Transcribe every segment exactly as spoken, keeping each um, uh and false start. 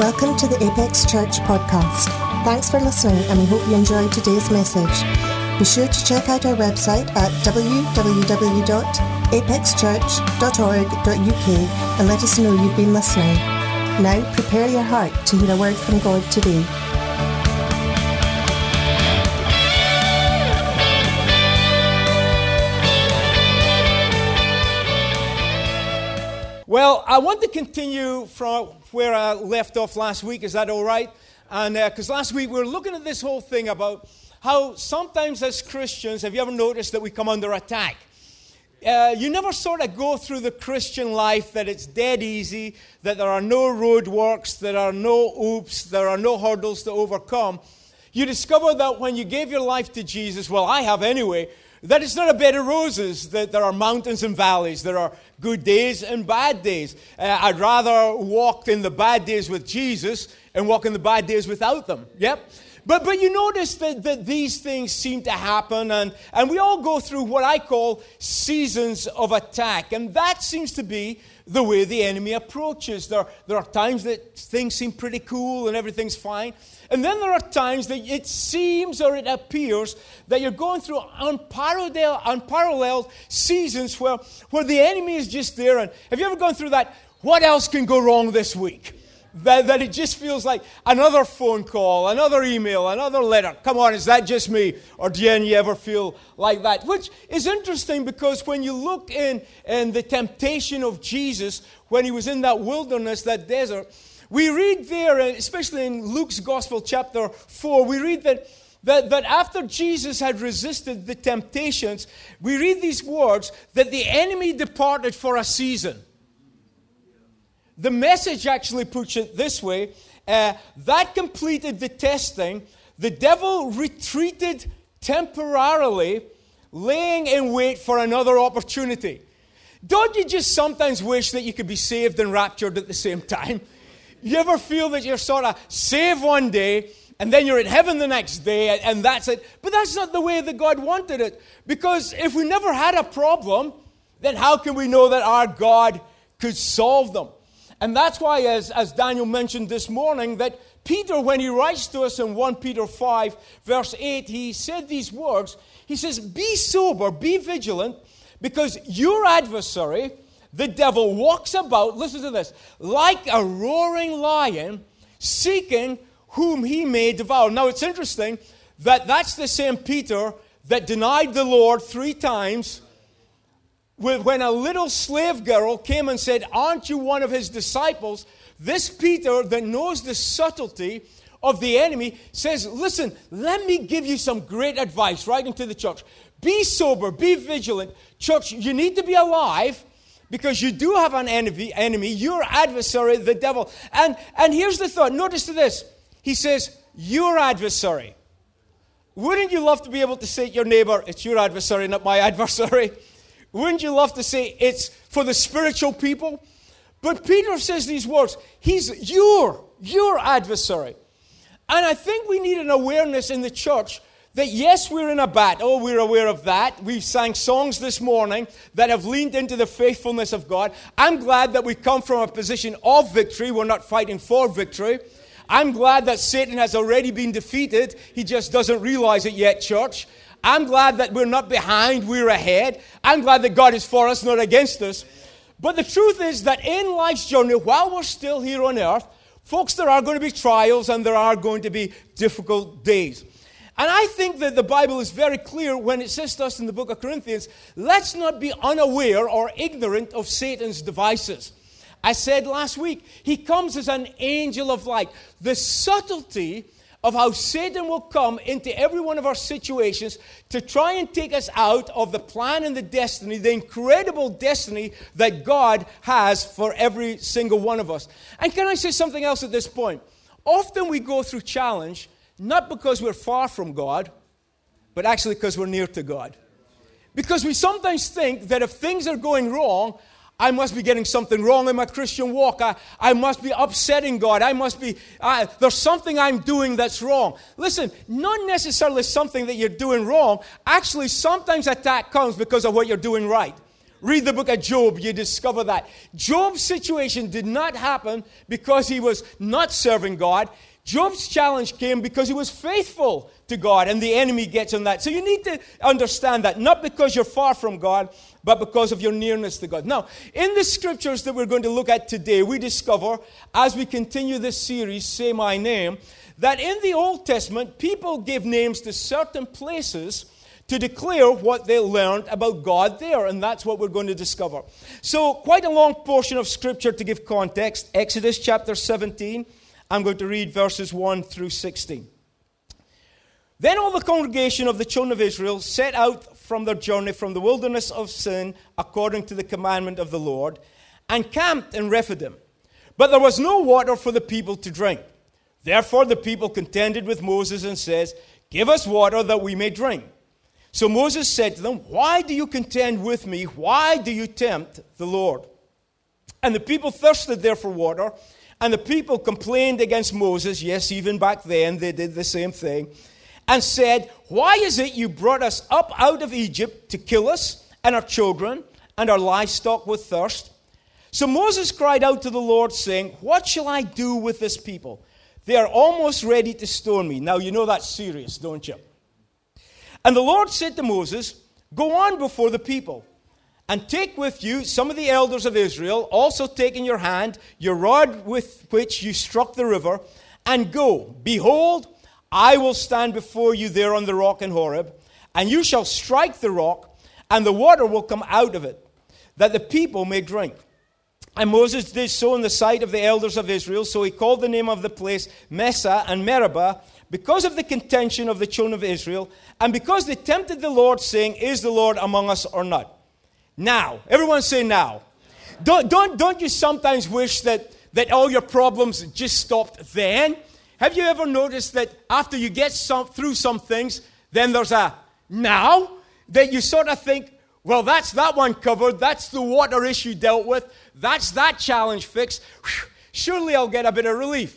Welcome to the Apex Church podcast. Thanks for listening, and we hope you enjoyed today's message. Be sure to check out our website at w w w dot apex church dot org dot u k and let us know you've been listening. Now prepare your heart to hear a word from God today. Well, I want to continue from where I left off last week. Is that all right? And because uh, last week we were looking at this whole thing about how sometimes as Christians, have you ever noticed that we come under attack? Uh, you never sort of go through the Christian life that it's dead easy, that there are no roadworks, there are no oops, there are no hurdles to overcome. You discover that when you gave your life to Jesus, well, I have anyway, that it's not a bed of roses, that there are mountains and valleys, there are good days and bad days. Uh, I'd rather walk in the bad days with Jesus and walk in the bad days without them. Yep. But but you notice that, that these things seem to happen, and, and we all go through what I call seasons of attack. And that seems to be the way the enemy approaches. There, there are times that things seem pretty cool and everything's fine. And then there are times that it seems or it appears that you're going through unparalleled, unparalleled seasons where, where the enemy is just there. And have you ever gone through that? What else can go wrong this week? That, that it just feels like another phone call, another email, another letter. Come on, is that just me? Or do you ever feel like that? Which is interesting because when you look in, in the temptation of Jesus, when he was in that wilderness, that desert, we read there, especially in Luke's Gospel, chapter four, we read that, that, that after Jesus had resisted the temptations, we read these words, that the enemy departed for a season. The Message actually puts it this way, uh, that completed the testing, the devil retreated temporarily, laying in wait for another opportunity. Don't you just sometimes wish that you could be saved and raptured at the same time? You ever feel that you're sort of saved one day, and then you're in heaven the next day, and that's it? But that's not the way that God wanted it. Because if we never had a problem, then how can we know that our God could solve them? And that's why, as, as Daniel mentioned this morning, that Peter, when he writes to us in First Peter five, verse eight, he said these words. He says, be sober, be vigilant, because your adversary, the devil, walks about, listen to this, like a roaring lion, seeking whom he may devour. Now, it's interesting that that's the same Peter that denied the Lord three times when a little slave girl came and said, aren't you one of his disciples? This Peter that knows the subtlety of the enemy says, listen, let me give you some great advice right into the church. Be sober, be vigilant. Church, you need to be alive, because you do have an enemy, enemy, your adversary, the devil. And, and here's the thought. Notice to this. He says, your adversary. Wouldn't you love to be able to say to your neighbor, it's your adversary, not my adversary? Wouldn't you love to say it's for the spiritual people? But Peter says these words. He's your, your adversary. And I think we need an awareness in the church that yes, we're in a battle, we're aware of that. We've sang songs this morning that have leaned into the faithfulness of God. I'm glad that we come from a position of victory. We're not fighting for victory. I'm glad that Satan has already been defeated. He just doesn't realize it yet, church. I'm glad that we're not behind, we're ahead. I'm glad that God is for us, not against us. But the truth is that in life's journey, while we're still here on earth, folks, there are going to be trials and there are going to be difficult days. And I think that the Bible is very clear when it says to us in the book of Corinthians, let's not be unaware or ignorant of Satan's devices. I said last week, he comes as an angel of light. The subtlety of how Satan will come into every one of our situations to try and take us out of the plan and the destiny, the incredible destiny that God has for every single one of us. And can I say something else at this point? Often we go through challenge, not because we're far from God, but actually because we're near to God. Because we sometimes think that if things are going wrong, I must be getting something wrong in my Christian walk. I, I must be upsetting God. I must be, uh, there's something I'm doing that's wrong. Listen, not necessarily something that you're doing wrong. Actually, sometimes attack comes because of what you're doing right. read the book of Job, you discover that. Job's situation did not happen because he was not serving God. Job's challenge came because he was faithful to God, and the enemy gets on that. So you need to understand that, not because you're far from God, but because of your nearness to God. Now, in the scriptures that we're going to look at today, we discover, as we continue this series, Say My Name, that in the Old Testament, people give names to certain places to declare what they learned about God there, and that's what we're going to discover. So, quite a long portion of scripture to give context. Exodus chapter seventeen. I'm going to read verses one through sixteen. Then all the congregation of the children of Israel set out from their journey from the wilderness of Sin, according to the commandment of the Lord, and camped in Rephidim. But there was no water for the people to drink. Therefore the people contended with Moses and says, "Give us water that we may drink." So Moses said to them, "Why do you contend with me? Why do you tempt the Lord?" And the people thirsted there for water. And the people complained against Moses. Yes, even back then they did the same thing. And said, "Why is it you brought us up out of Egypt to kill us and our children and our livestock with thirst?" So Moses cried out to the Lord, saying, "What shall I do with this people? They are almost ready to stone me." Now you know that's serious, don't you? And the Lord said to Moses, "Go on before the people. And take with you some of the elders of Israel, also take in your hand your rod with which you struck the river, and go. Behold, I will stand before you there on the rock in Horeb, and you shall strike the rock, and the water will come out of it, that the people may drink." And Moses did so in the sight of the elders of Israel, so he called the name of the place Messah and Meribah, because of the contention of the children of Israel, and because they tempted the Lord, saying, "Is the Lord among us or not?" Now, everyone say now. Don't, don't, don't you sometimes wish that, that all your problems just stopped then? Have you ever noticed that after you get some, through some things, then there's a now? That you sort of think, well, that's that one covered. That's the water issue dealt with. That's that challenge fixed. Whew, surely I'll get a bit of relief.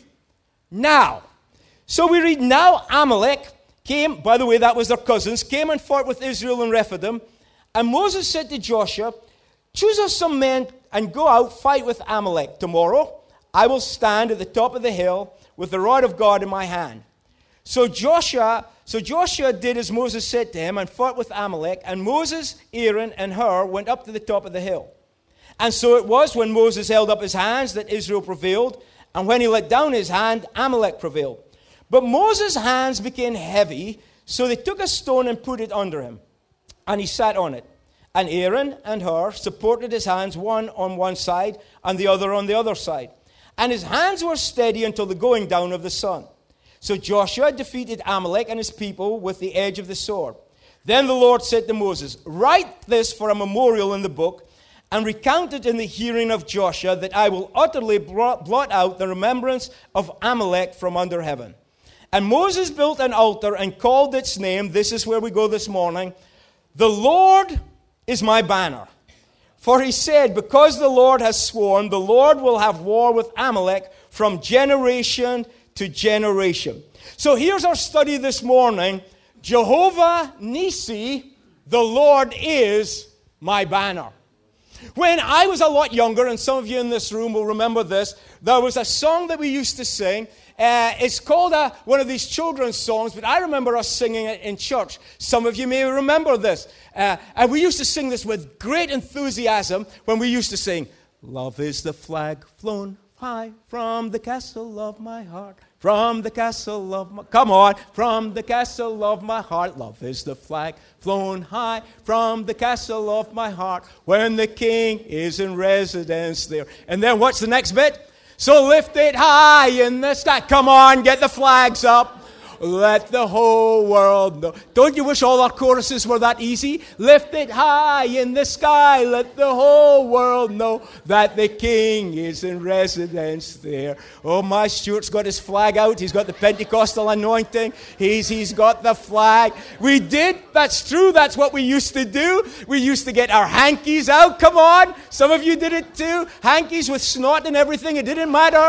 Now. So we read, now Amalek came, by the way, that was their cousins, came and fought with Israel in Rephidim. And Moses said to Joshua, "Choose us some men and go out, fight with Amalek. Tomorrow I will stand at the top of the hill with the rod of God in my hand." So Joshua, so Joshua did as Moses said to him and fought with Amalek. And Moses, Aaron, and Hur went up to the top of the hill. And so it was when Moses held up his hands that Israel prevailed. And when he let down his hand, Amalek prevailed. But Moses' hands became heavy, so they took a stone and put it under him. And he sat on it. And Aaron and Hur supported his hands, one on one side and the other on the other side. And his hands were steady until the going down of the sun. So Joshua defeated Amalek and his people with the edge of the sword. Then the Lord said to Moses, "Write this for a memorial in the book, and recount it in the hearing of Joshua, that I will utterly blot out the remembrance of Amalek from under heaven." And Moses built an altar and called its name, this is where we go this morning, "The Lord is my banner." For he said, because the Lord has sworn, the Lord will have war with Amalek from generation to generation. So here's our study this morning. Jehovah Nissi, the Lord is my banner. When I was a lot younger, and some of you in this room will remember this, there was a song that we used to sing. Uh, it's called a, one of these children's songs, but I remember us singing it in church. Some of you may remember this. Uh, and we used to sing this with great enthusiasm when we used to sing, "Love is the flag flown high from the castle of my heart, from the castle of my..." Come on, "From the castle of my heart, love is the flag flown high from the castle of my heart, when the king is in residence there." And then what's the next bit? "So lift it high in the sky." Come on, get the flags up. "Let the whole world know." Don't you wish all our choruses were that easy? "Lift it high in the sky, let the whole world know that the king is in residence there." Oh, my Stuart's got his flag out. He's got the Pentecostal anointing. He's He's got the flag. We did. That's true. That's what we used to do. We used to get our hankies out. Come on. Some of you did it too. Hankies with snot and everything. It didn't matter.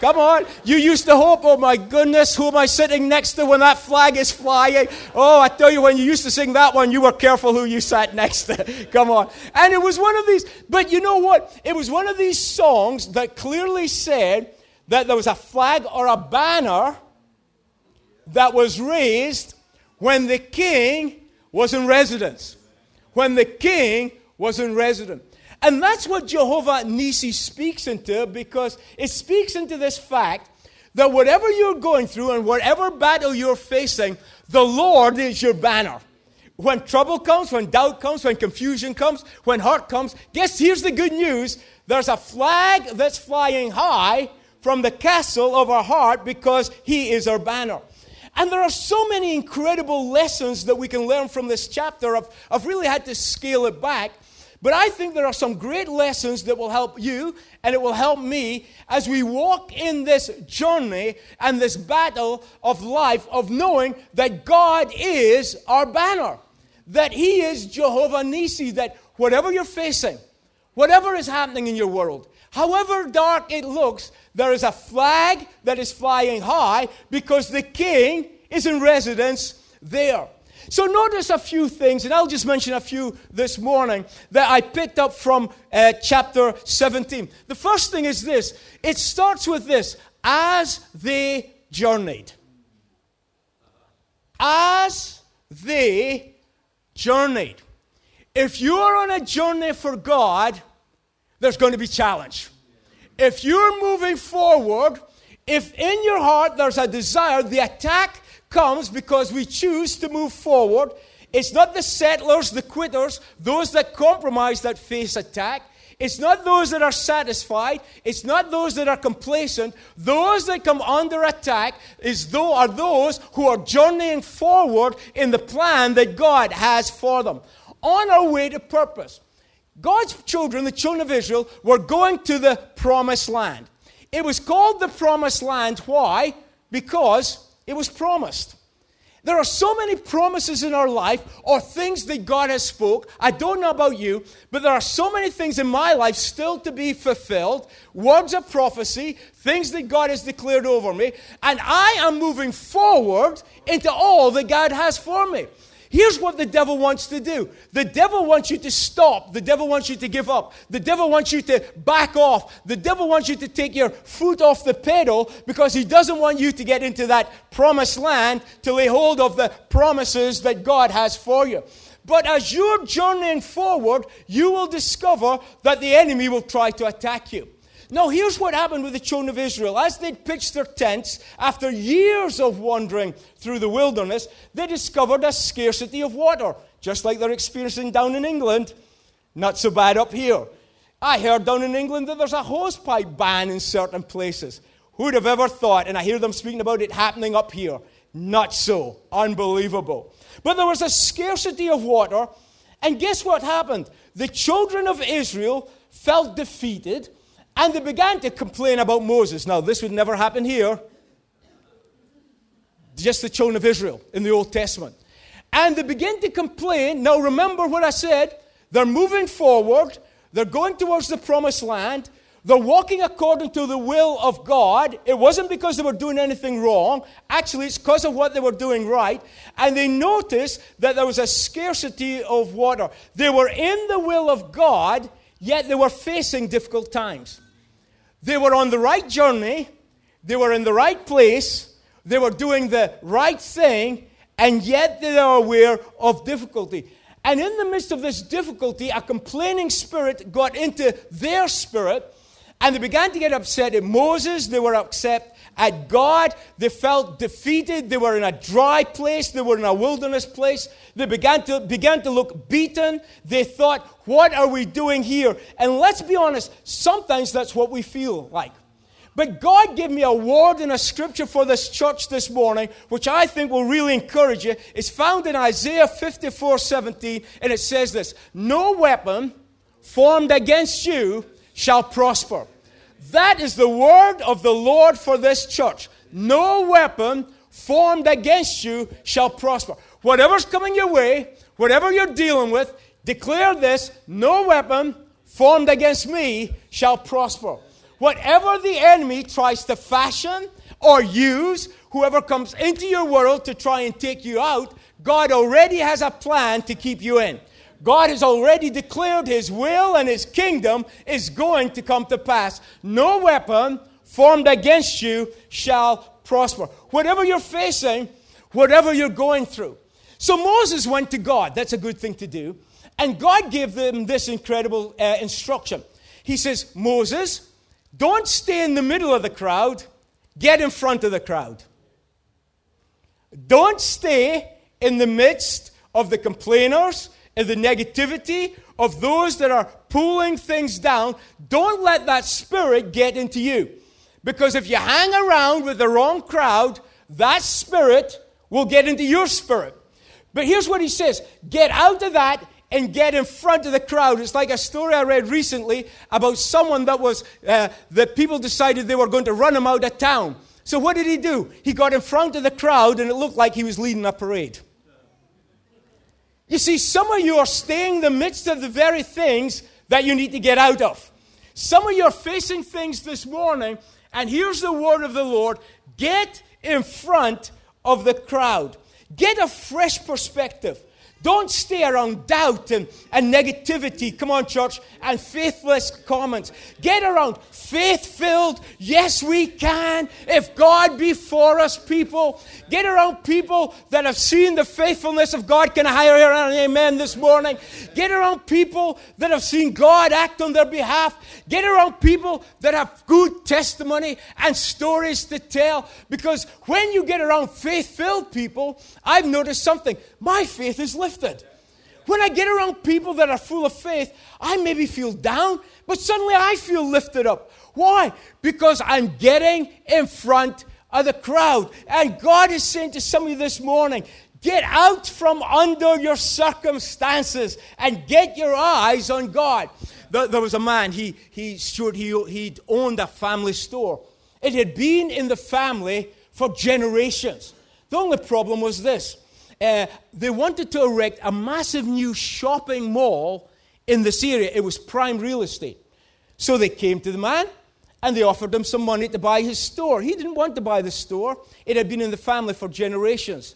Come on. You used to hope, oh my goodness, who am I sitting next to when that flag is flying? Oh, I tell you, when you used to sing that one, you were careful who you sat next to. Come on. And it was one of these, but you know what? It was one of these songs that clearly said that there was a flag or a banner that was raised when the king was in residence. When the king was in residence. And that's what Jehovah Nissi speaks into, because it speaks into this fact that whatever you're going through and whatever battle you're facing, the Lord is your banner. When trouble comes, when doubt comes, when confusion comes, when hurt comes, guess here's the good news. There's a flag that's flying high from the castle of our heart because he is our banner. And there are so many incredible lessons that we can learn from this chapter. I've, I've really had to scale it back. But I think there are some great lessons that will help you and it will help me as we walk in this journey and this battle of life of knowing that God is our banner. That he is Jehovah Nissi. That whatever you're facing, whatever is happening in your world, however dark it looks, there is a flag that is flying high because the king is in residence there. So notice a few things, and I'll just mention a few this morning that I picked up from uh, chapter seventeen. The first thing is this. It starts with this. As they journeyed. As they journeyed. If you're on a journey for God, there's going to be challenge. If you're moving forward, if in your heart there's a desire, the attack comes because we choose to move forward. It's not the settlers, the quitters, those that compromise that face attack. It's not those that are satisfied. It's not those that are complacent. Those that come under attack is though are those who are journeying forward in the plan that God has for them. On our way to purpose. God's children, the children of Israel, were going to the promised land. It was called the promised land. Why? Because it was promised. There are so many promises in our life or things that God has spoke. I don't know about you, but there are so many things in my life still to be fulfilled. Words of prophecy, things that God has declared over me. And I am moving forward into all that God has for me. Here's what the devil wants to do. The devil wants you to stop. The devil wants you to give up. The devil wants you to back off. The devil wants you to take your foot off the pedal because he doesn't want you to get into that promised land to lay hold of the promises that God has for you. But as you're journeying forward, you will discover that the enemy will try to attack you. Now, here's what happened with the children of Israel. As they pitched their tents, after years of wandering through the wilderness, they discovered a scarcity of water, just like they're experiencing down in England. Not so bad up here. I heard down in England that there's a hosepipe ban in certain places. Who'd have ever thought? And I hear them speaking about it happening up here. Not so. Unbelievable. But there was a scarcity of water, and guess what happened? The children of Israel felt defeated, and they began to complain about Moses. Now, this would never happen here. Just the children of Israel in the Old Testament. And they began to complain. Now, remember what I said. They're moving forward. They're going towards the promised land. They're walking according to the will of God. It wasn't because they were doing anything wrong. Actually, it's because of what they were doing right. And they noticed that there was a scarcity of water. They were in the will of God, yet they were facing difficult times. They were on the right journey. They were in the right place. They were doing the right thing. And yet they are aware of difficulty. And in the midst of this difficulty, a complaining spirit got into their spirit. And they began to get upset at Moses. They were upset at God. They felt defeated. They were in a dry place. They were in a wilderness place. They began to, began to look beaten. They thought, what are we doing here? And let's be honest, sometimes that's what we feel like. But God gave me a word in a scripture for this church this morning, which I think will really encourage you. It's found in Isaiah fifty-four seventeen, and it says this, no weapon formed against you shall prosper. That is the word of the Lord for this church. No weapon formed against you shall prosper. Whatever's coming your way, whatever you're dealing with, declare this, no weapon formed against me shall prosper. whatever the enemy tries to fashion or use, whoever comes into your world to try and take you out, God already has a plan to keep you in. God has already declared his will and his kingdom is going to come to pass. No weapon formed against you shall prosper. Whatever you're facing, whatever you're going through. So Moses went to God. That's a good thing to do. And God gave them this incredible uh, instruction. He says, Moses, don't stay in the middle of the crowd. Get in front of the crowd. Don't stay in the midst of the complainers and the negativity of those that are pulling things down. Don't let that spirit get into you. Because if you hang around with the wrong crowd, that spirit will get into your spirit. But here's what he says. Get out of that and get in front of the crowd. It's like a story I read recently about someone that was, uh, that people decided they were going to run him out of town. So what did he do? He got in front of the crowd and it looked like he was leading a parade. You see, some of you are staying in the midst of the very things that you need to get out of. Some of you are facing things this morning, and here's the word of the Lord. Get in front of the crowd. Get a fresh perspective. Don't stay around doubt and, and negativity, come on church, and faithless comments. Get around faith-filled, yes we can, if God be for us people. Get around people that have seen the faithfulness of God. Can I hear an amen this morning? Get around people that have seen God act on their behalf. Get around people that have good testimony and stories to tell. Because when you get around faith-filled people, I've noticed something. My faith is lifted. When I get around people that are full of faith, I maybe feel down, but suddenly I feel lifted up. Why? Because I'm getting in front of the crowd. And God is saying to some of you this morning, get out from under your circumstances and get your eyes on God. There, there was a man, he, he, Stuart, he, he'd owned a family store. It had been in the family for generations. The only problem was this. Uh, they wanted to erect a massive new shopping mall in this area. It was prime real estate. So they came to the man and they offered him some money to buy his store. He didn't want to buy the store. It had been in the family for generations.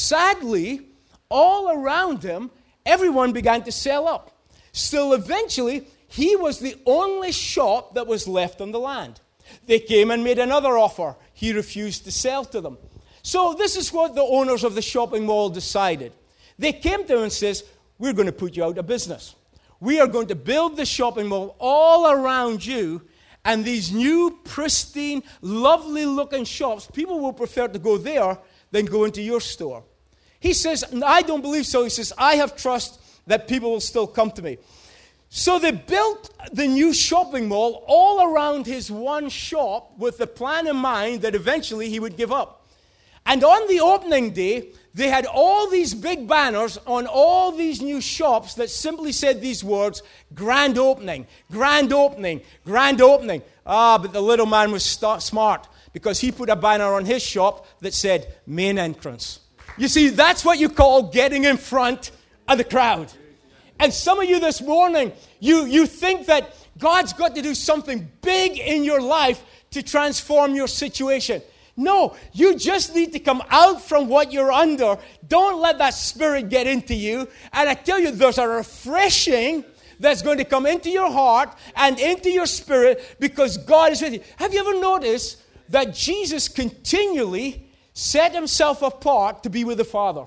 Sadly, all around him, everyone began to sell up. Still, eventually, he was the only shop that was left on the land. They came and made another offer. He refused to sell to them. So this is what the owners of the shopping mall decided. They came to him and says, we're going to put you out of business. We are going to build the shopping mall all around you, and these new, pristine, lovely-looking shops, people will prefer to go there than go into your store. He says, I don't believe so. He says, I have trust that people will still come to me. So they built the new shopping mall all around his one shop with the plan in mind that eventually he would give up. And on the opening day, they had all these big banners on all these new shops that simply said these words, grand opening, grand opening, grand opening. Ah, but the little man was st- smart because he put a banner on his shop that said main entrance. You see, that's what you call getting in front of the crowd. And some of you this morning, you, you think that God's got to do something big in your life to transform your situation. No, you just need to come out from what you're under. Don't let that spirit get into you. And I tell you, there's a refreshing that's going to come into your heart and into your spirit because God is with you. Have you ever noticed that Jesus continually set himself apart to be with the Father?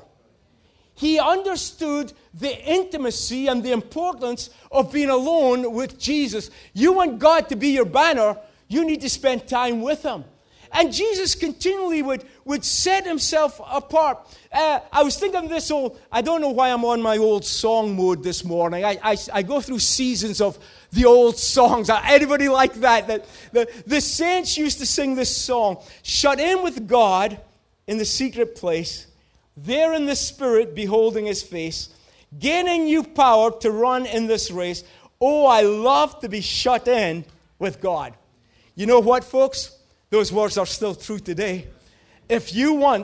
He understood the intimacy and the importance of being alone with Jesus. You want God to be your banner, you need to spend time with him. And Jesus continually would, would set himself apart. Uh, I was thinking of this old, I don't know why I'm on my old song mode this morning. I, I, I go through seasons of the old songs. Anybody like that? that the, the saints used to sing this song. Shut in with God in the secret place, there in the Spirit beholding his face, gaining new power to run in this race. Oh, I love to be shut in with God. You know what, folks? Those words are still true today. If you want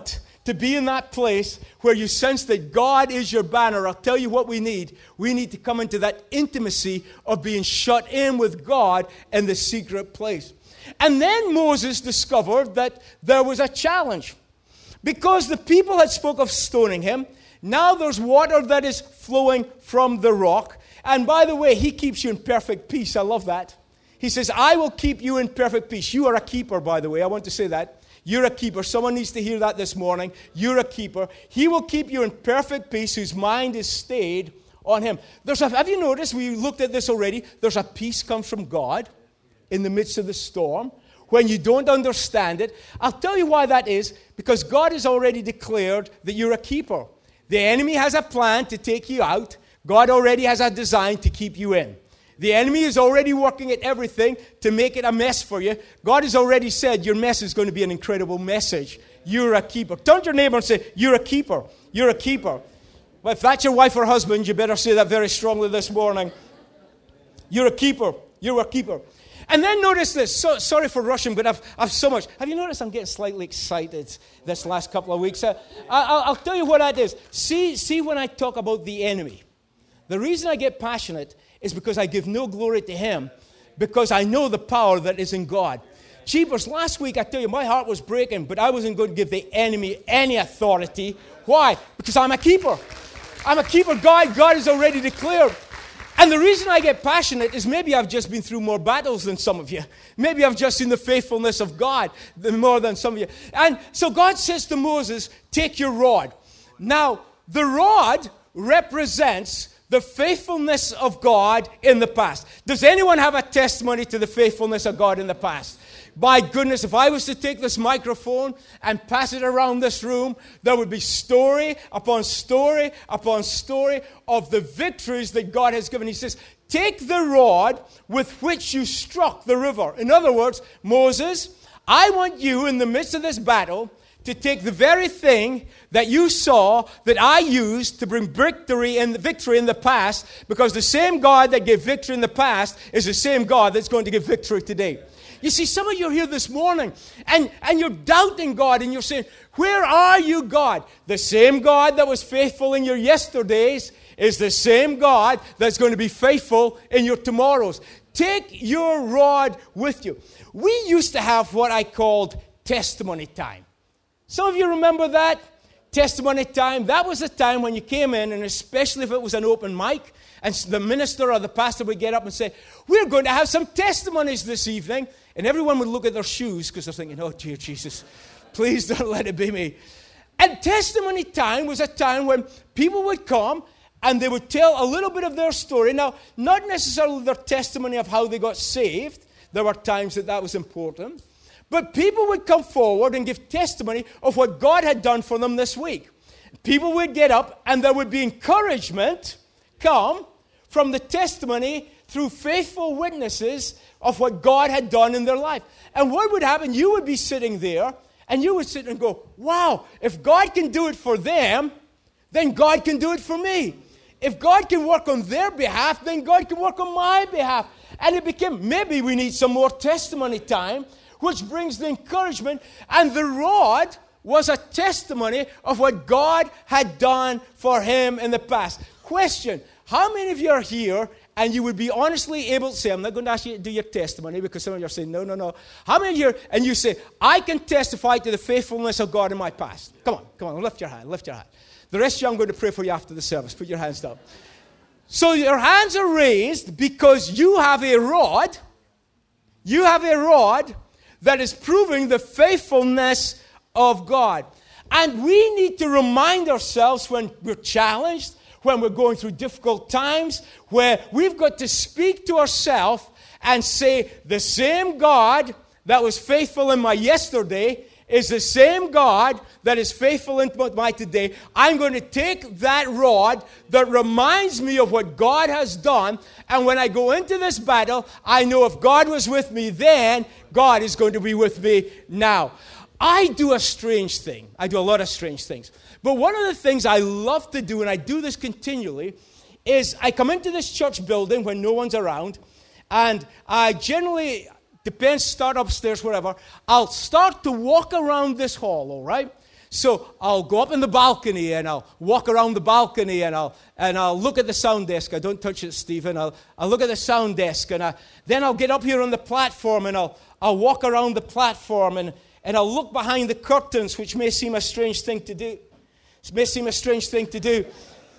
to be in that place where you sense that God is your banner, I'll tell you what we need. We need to come into that intimacy of being shut in with God in the secret place. And then Moses discovered that there was a challenge. Because the people had spoke of stoning him, now there's water that is flowing from the rock. And by the way, he keeps you in perfect peace. I love that. He says, I will keep you in perfect peace. You are a keeper, by the way. I want to say that. You're a keeper. Someone needs to hear that this morning. You're a keeper. He will keep you in perfect peace whose mind is stayed on him. There's a, have you noticed, we looked at this already, there's a peace comes from God in the midst of the storm. When you don't understand it, I'll tell you why that is. Because God has already declared that you're a keeper. The enemy has a plan to take you out. God already has a design to keep you in. The enemy is already working at everything to make it a mess for you. God has already said your mess is going to be an incredible message. You're a keeper. Turn to your neighbor and say, you're a keeper. You're a keeper. Well, if that's your wife or husband, you better say that very strongly this morning. You're a keeper. You're a keeper. And then notice this. So, sorry for rushing, but I've, I've so much. Have you noticed I'm getting slightly excited this last couple of weeks? Uh, I, I'll tell you what that is. See, see when I talk about the enemy. The reason I get passionate is because I give no glory to him, because I know the power that is in God. Jeepers, last week I tell you my heart was breaking, but I wasn't going to give the enemy any authority. Why? Because I'm a keeper. I'm a keeper. God, God has already declared. And the reason I get passionate is maybe I've just been through more battles than some of you. Maybe I've just seen the faithfulness of God more than some of you. And so God says to Moses, take your rod. Now, the rod represents the faithfulness of God in the past. Does anyone have a testimony to the faithfulness of God in the past? My goodness, if I was to take this microphone and pass it around this room, there would be story upon story upon story of the victories that God has given. He says, take the rod with which you struck the river. In other words, Moses, I want you in the midst of this battle to take the very thing that you saw that I used to bring victory in the victory in the past, because the same God that gave victory in the past is the same God that's going to give victory today. You see, some of you are here this morning, and, and you're doubting God, and you're saying, where are you, God? The same God that was faithful in your yesterdays is the same God that's going to be faithful in your tomorrows. Take your rod with you. We used to have what I called testimony time. Some of you remember that? Testimony time. That was the time when you came in, and especially if it was an open mic, and the minister or the pastor would get up and say, we're going to have some testimonies this evening. And everyone would look at their shoes because they're thinking, oh, dear Jesus, please don't let it be me. And testimony time was a time when people would come and they would tell a little bit of their story. Now, not necessarily their testimony of how they got saved. There were times that that was important. But people would come forward and give testimony of what God had done for them this week. People would get up and there would be encouragement come from the testimony through faithful witnesses of what God had done in their life. And what would happen? You would be sitting there and you would sit and go, wow, if God can do it for them, then God can do it for me. If God can work on their behalf, then God can work on my behalf. And it became, maybe we need some more testimony time, which brings the encouragement. And the rod was a testimony of what God had done for him in the past. Question, how many of you are here and you would be honestly able to say, I'm not going to ask you to do your testimony because some of you are saying, no, no, no. How many of you are, and you say, I can testify to the faithfulness of God in my past? Come on, come on, lift your hand, lift your hand. The rest of you, I'm going to pray for you after the service. Put your hands down. So your hands are raised because you have a rod. You have a rod that is proving the faithfulness of God. And we need to remind ourselves when we're challenged, when we're going through difficult times, where we've got to speak to ourselves and say, the same God that was faithful in my yesterday is the same God that is faithful in my today. I'm going to take that rod that reminds me of what God has done, and when I go into this battle, I know if God was with me then, God is going to be with me now. I do a strange thing. I do a lot of strange things. But one of the things I love to do, and I do this continually, is I come into this church building when no one's around, and I generally, depends, start upstairs, wherever, I'll start to walk around this hall, all right? So I'll go up in the balcony and I'll walk around the balcony and I'll and I'll look at the sound desk. I don't touch it, Stephen. I'll I'll look at the sound desk and I, then I'll get up here on the platform and I'll I'll walk around the platform and, and I'll look behind the curtains, which may seem a strange thing to do. It may seem a strange thing to do.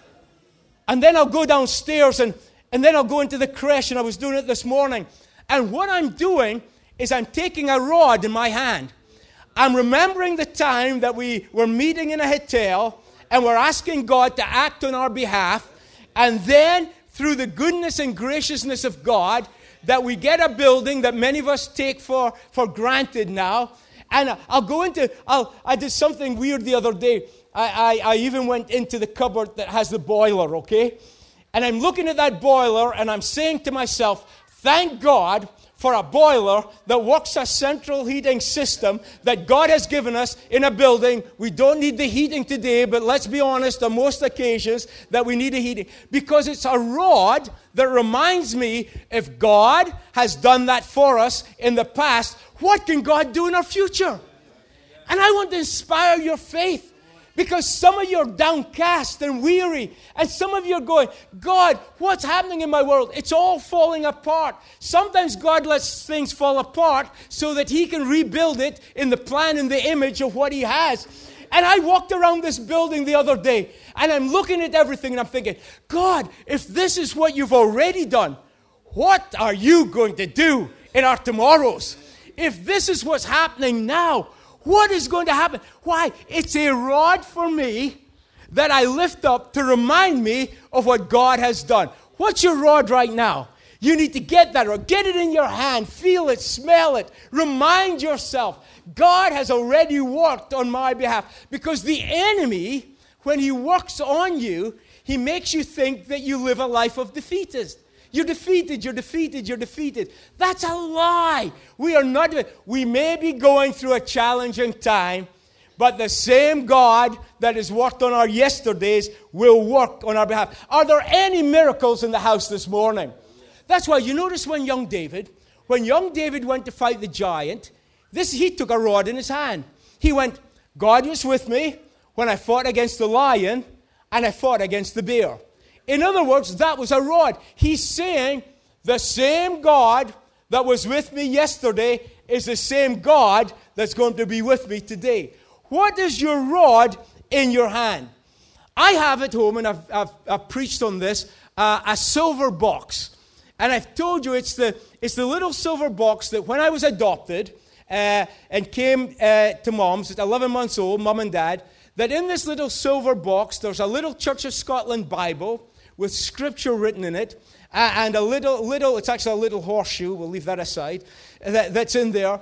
And then I'll go downstairs and, and then I'll go into the creche, and I was doing it this morning. And what I'm doing is I'm taking a rod in my hand. I'm remembering the time that we were meeting in a hotel and we're asking God to act on our behalf. And then through the goodness and graciousness of God, that we get a building that many of us take for, for granted now. And I'll go into, I'll, I did something weird the other day. I, I, I even went into the cupboard that has the boiler, okay? And I'm looking at that boiler and I'm saying to myself, thank God for a boiler that works a central heating system that God has given us in a building. We don't need the heating today, but let's be honest, on most occasions that we need a heating. Because it's a rod that reminds me, if God has done that for us in the past, what can God do in our future? And I want to inspire your faith. Because some of you are downcast and weary. And some of you are going, God, what's happening in my world? It's all falling apart. Sometimes God lets things fall apart so that He can rebuild it in the plan and the image of what He has. And I walked around this building the other day, and I'm looking at everything, and I'm thinking, God, if this is what You've already done, what are You going to do in our tomorrows? If this is what's happening now, what is going to happen? Why? It's a rod for me that I lift up to remind me of what God has done. What's your rod right now? You need to get that rod. Get it in your hand. Feel it. Smell it. Remind yourself, God has already worked on my behalf. Because the enemy, when he works on you, he makes you think that you live a life of defeatist. You're defeated, you're defeated, you're defeated. That's a lie. We are not. We may be going through a challenging time, but the same God that has worked on our yesterdays will work on our behalf. Are there any miracles in the house this morning? That's why you notice when young David, when young David went to fight the giant, this he took a rod in his hand. He went, God was with me when I fought against the lion and I fought against the bear. In other words, that was a rod. He's saying the same God that was with me yesterday is the same God that's going to be with me today. What is your rod in your hand? I have at home, and I've, I've, I've preached on this, uh, a silver box. And I've told you it's the, it's the little silver box that when I was adopted uh, and came uh, to Mom's at eleven months old, Mom and Dad, that in this little silver box there's a little Church of Scotland Bible with scripture written in it, uh, and a little, little, it's actually a little horseshoe, we'll leave that aside, that, that's in there.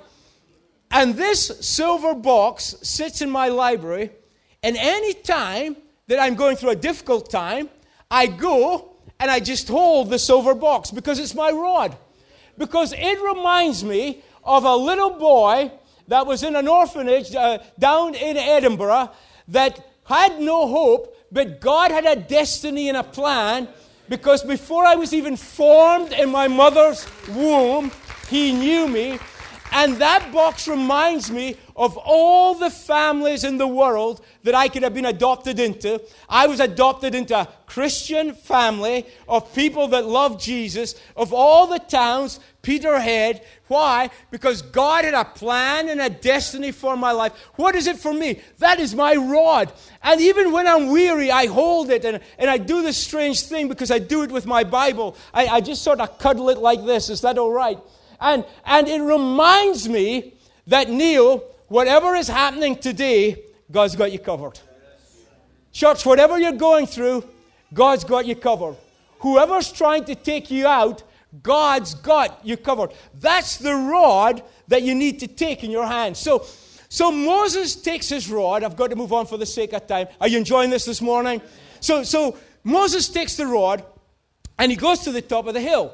And this silver box sits in my library, and any time that I'm going through a difficult time, I go and I just hold the silver box because it's my rod. Because it reminds me of a little boy that was in an orphanage uh, down in Edinburgh that had no hope, but God had a destiny and a plan, because before I was even formed in my mother's womb, He knew me. And that box reminds me of all the families in the world that I could have been adopted into. I was adopted into a Christian family of people that love Jesus, of all the towns Peterhead. Why? Because God had a plan and a destiny for my life. What is it for me? That is my rod. And even when I'm weary, I hold it, and, and I do this strange thing because I do it with my Bible. I, I just sort of cuddle it like this. Is that all right? And, and it reminds me that, Neil, whatever is happening today, God's got you covered. Church, whatever you're going through, God's got you covered. Whoever's trying to take you out, God's got you covered. That's the rod that you need to take in your hand. So, so Moses takes his rod. I've got to move on for the sake of time. Are you enjoying this this morning? So, so Moses takes the rod, and he goes to the top of the hill.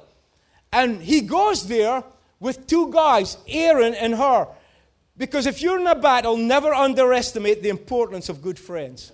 And he goes there with two guys, Aaron and Hur. Because if you're in a battle, never underestimate the importance of good friends.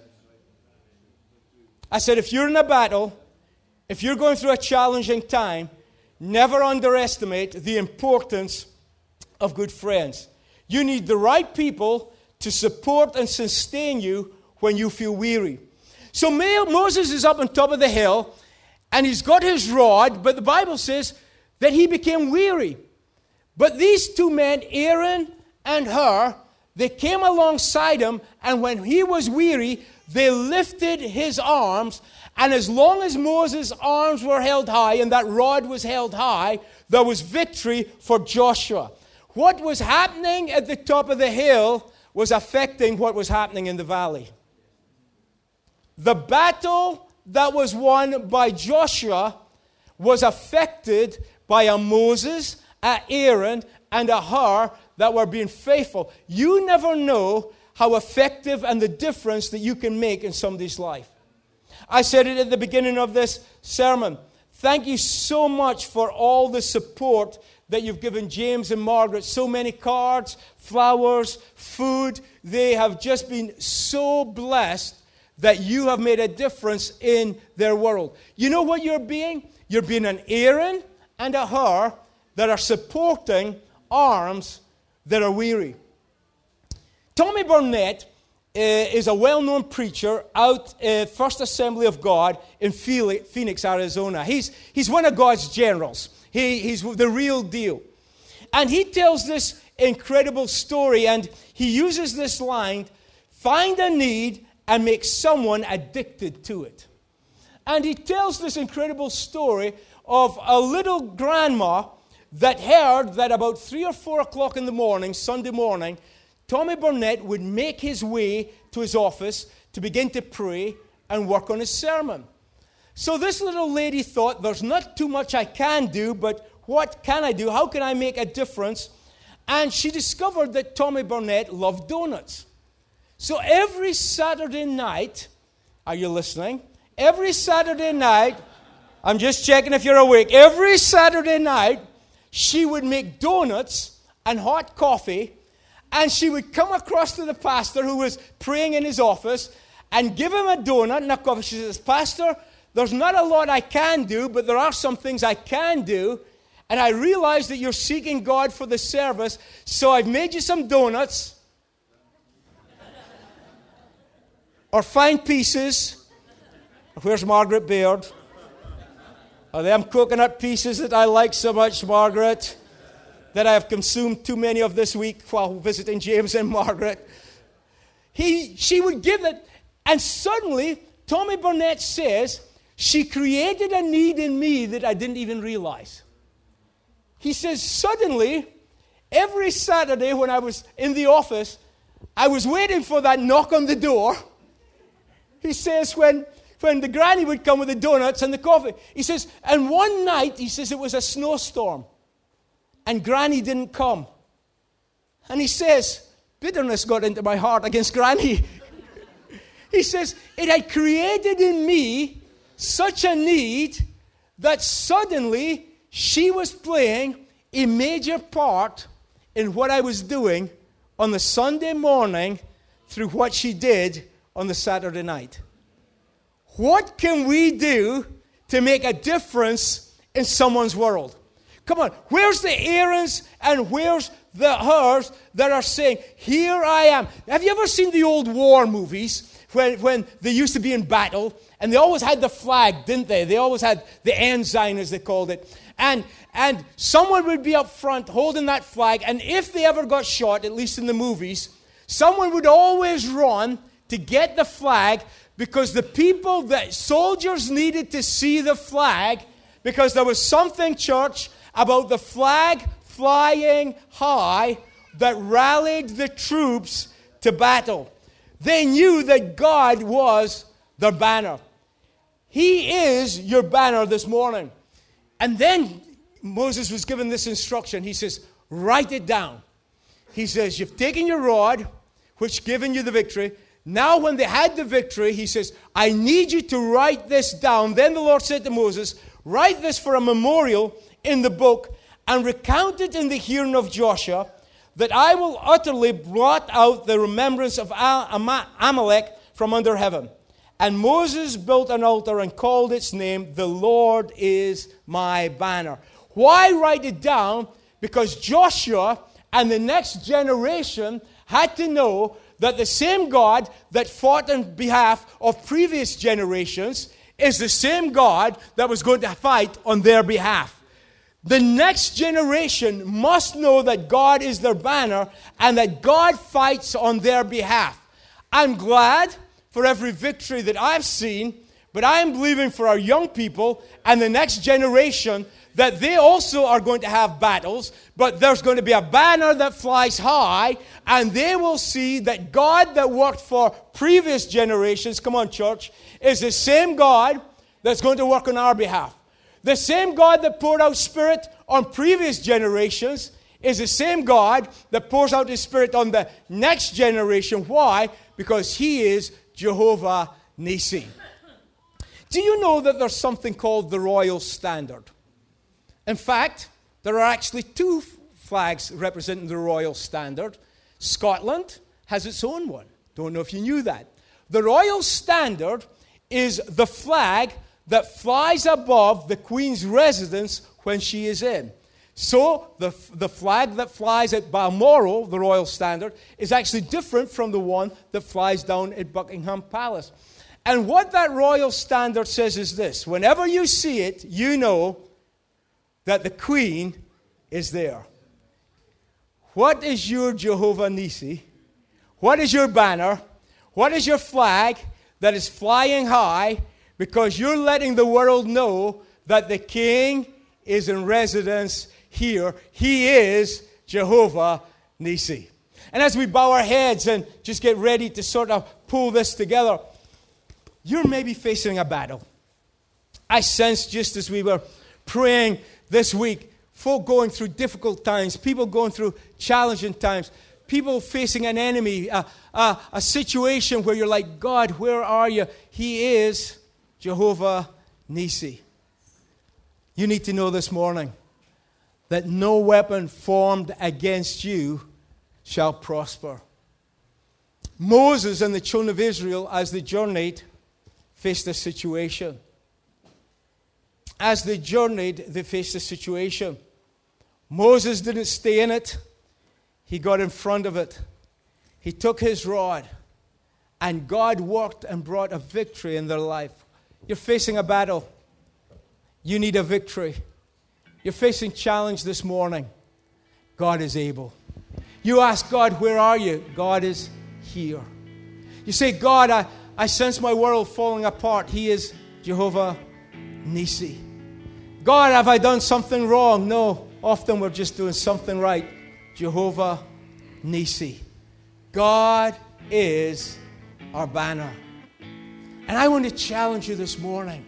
I said, if you're in a battle, if you're going through a challenging time, never underestimate the importance of good friends. You need the right people to support and sustain you when you feel weary. So Moses is up on top of the hill, and he's got his rod, but the Bible says that he became weary. But these two men, Aaron and Hur, they came alongside him, and when he was weary, they lifted his arms, and as long as Moses' arms were held high and that rod was held high, there was victory for Joshua. What was happening at the top of the hill was affecting what was happening in the valley. The battle that was won by Joshua was affected by a Moses, a Aaron, and a Hur that were being faithful. You never know how effective and the difference that you can make in somebody's life. I said it at the beginning of this sermon. Thank you so much for all the support that you've given James and Margaret. So many cards, flowers, food. They have just been so blessed that you have made a difference in their world. You know what you're being? You're being an Aaron and a Hur that are supporting arms that are weary. Tommy Burnett uh, is a well-known preacher out at uh, First Assembly of God in Phoenix, Arizona. He's, he's one of God's generals. He, he's the real deal. And he tells this incredible story, and he uses this line, find a need and make someone addicted to it. And he tells this incredible story of a little grandma that heard that about three or four o'clock in the morning, Sunday morning, Tommy Burnett would make his way to his office to begin to pray and work on his sermon. So this little lady thought, there's not too much I can do, but what can I do? How can I make a difference? And she discovered that Tommy Burnett loved donuts. So every Saturday night, are you listening? Every Saturday night, I'm just checking if you're awake. Every Saturday night, she would make donuts and hot coffee, and she would come across to the pastor who was praying in his office and give him a donut and a coffee. She says, Pastor, there's not a lot I can do, but there are some things I can do, and I realize that you're seeking God for the service, so I've made you some donuts or fine pieces. Where's Margaret Baird? Are them coconut pieces that I like so much, Margaret, that I have consumed too many of this week while visiting James and Margaret? He, she would give it, and suddenly, Tommy Burnett says, she created a need in me that I didn't even realize. He says, suddenly, every Saturday when I was in the office, I was waiting for that knock on the door. He says, when... When the granny would come with the donuts and the coffee. He says, and one night, he says, it was a snowstorm. And granny didn't come. And he says, bitterness got into my heart against granny. He says, it had created in me such a need that suddenly she was playing a major part in what I was doing on the Sunday morning through what she did on the Saturday night. What can we do to make a difference in someone's world? Come on, where's the Aarons and where's the Hurs that are saying, here I am? Have you ever seen the old war movies when, when they used to be in battle and they always had the flag, didn't they? They always had the ensign, as they called it. And, and someone would be up front holding that flag, and if they ever got shot, at least in the movies, someone would always run to get the flag, because the people, that soldiers needed to see the flag, because there was something, church, about the flag flying high that rallied the troops to battle. They knew that God was their banner. He is your banner this morning. And then Moses was given this instruction. He says, write it down. He says, you've taken your rod, which given you the victory. Now when they had the victory, he says, I need you to write this down. Then the Lord said to Moses, write this for a memorial in the book and recount it in the hearing of Joshua, that I will utterly blot out the remembrance of Amalek from under heaven. And Moses built an altar and called its name, the Lord is my banner. Why write it down? Because Joshua and the next generation had to know that the same God that fought on behalf of previous generations is the same God that was going to fight on their behalf. The next generation must know that God is their banner and that God fights on their behalf. I'm glad for every victory that I've seen, but I am believing for our young people and the next generation that they also are going to have battles, but there's going to be a banner that flies high, and they will see that God that worked for previous generations, come on church, is the same God that's going to work on our behalf. The same God that poured out Spirit on previous generations is the same God that pours out His Spirit on the next generation. Why? Because He is Jehovah Nissi. Do you know that there's something called the Royal Standard? In fact, there are actually two flags representing the Royal Standard. Scotland has its own one. Don't know if you knew that. The Royal Standard is the flag that flies above the Queen's residence when she is in. So the, the flag that flies at Balmoral, the Royal Standard, is actually different from the one that flies down at Buckingham Palace. And what that Royal Standard says is this: whenever you see it, you know that the Queen is there. What is your Jehovah Nissi? What is your banner? What is your flag that is flying high? Because you're letting the world know that the King is in residence here. He is Jehovah Nissi. And as we bow our heads and just get ready to sort of pull this together, you're maybe facing a battle. I sensed just as we were praying this week, folk going through difficult times, people going through challenging times, people facing an enemy, a, a, a situation where you're like, God, where are you? He is Jehovah Nissi. You need to know this morning that no weapon formed against you shall prosper. Moses and the children of Israel, as they journeyed, faced a situation. As they journeyed, they faced a situation. Moses didn't stay in it. He got in front of it. He took his rod, and God worked and brought a victory in their life. You're facing a battle. You need a victory. You're facing challenge this morning. God is able. You ask God, where are you? God is here. You say, God, I, I sense my world falling apart. He is Jehovah Nissi. God, have I done something wrong? No, often we're just doing something right. Jehovah Nissi. God is our banner. And I want to challenge you this morning.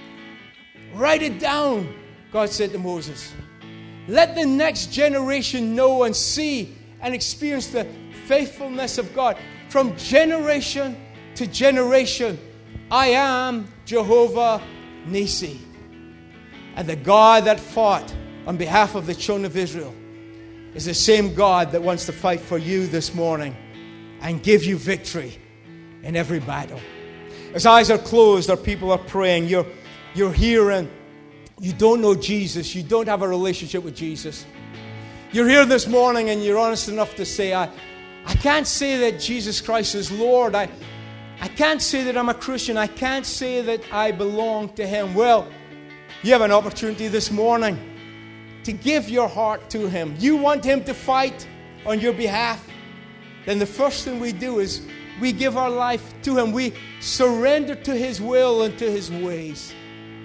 Write it down, God said to Moses. Let the next generation know and see and experience the faithfulness of God. From generation to generation, I am Jehovah Nissi. And the God that fought on behalf of the children of Israel is the same God that wants to fight for you this morning and give you victory in every battle. As eyes are closed, our people are praying. You're, you're here and you don't know Jesus. You don't have a relationship with Jesus. You're here this morning and you're honest enough to say, I, I can't say that Jesus Christ is Lord. I, I can't say that I'm a Christian. I can't say that I belong to Him. Well, you have an opportunity this morning to give your heart to Him. You want Him to fight on your behalf? Then the first thing we do is we give our life to Him. We surrender to His will and to His ways.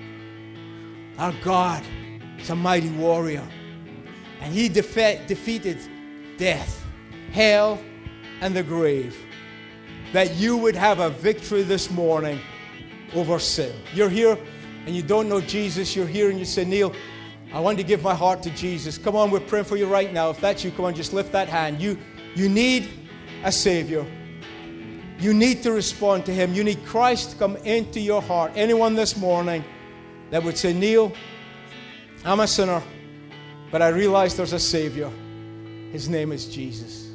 Our God is a mighty warrior. And He defe- defeated death, hell, and the grave. That you would have a victory this morning over sin. You're here and you don't know Jesus. You're here and you say, Neil, I want to give my heart to Jesus. Come on, we're praying for you right now. If that's you, come on, just lift that hand. You, you need a Savior. You need to respond to Him. You need Christ to come into your heart. Anyone this morning that would say, Neil, I'm a sinner, but I realize there's a Savior. His name is Jesus.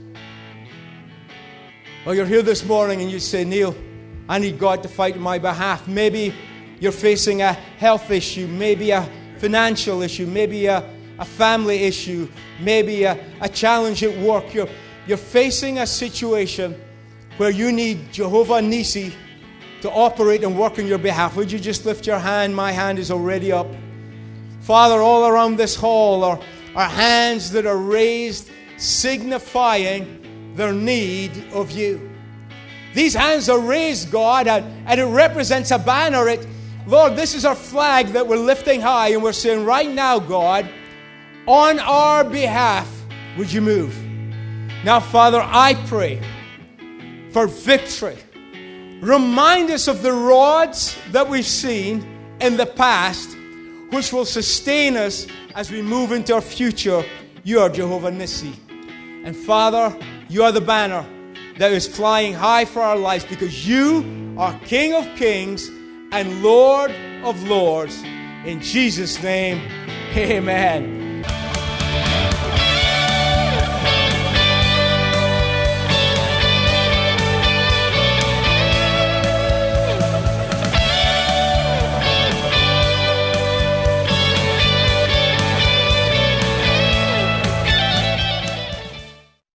Or you're here this morning and you say, Neil, I need God to fight on my behalf. Maybe you're facing a health issue, maybe a financial issue, maybe a, a family issue, maybe a, a challenge at work. You're, you're facing a situation where you need Jehovah Nissi to operate and work on your behalf, would you just lift your hand? My hand is already up. Father, all around this hall are, are hands that are raised, signifying their need of you. These hands are raised, God, and, and it represents a banner. It, Lord, this is our flag that we're lifting high, and we're saying right now, God, on our behalf, would you move? Now, Father, I pray for victory. Remind us of the rods that we've seen in the past, which will sustain us as we move into our future. You are Jehovah Nissi. And Father, you are the banner that is flying high for our lives, because you are King of Kings and Lord of Lords. In Jesus' name, amen.